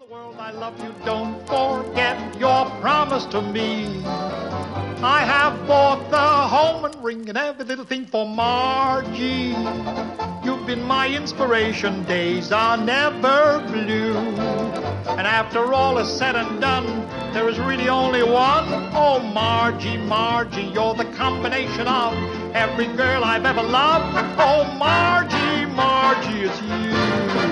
World, I love you, don't forget your promise to me. I have bought the home and ring and every little thing for Margie. You've been my inspiration, days are never blue. And after all is said and done, there is really only one. Oh, Margie, Margie, you're the combination of every girl I've ever loved. Oh, Margie, Margie, it's you.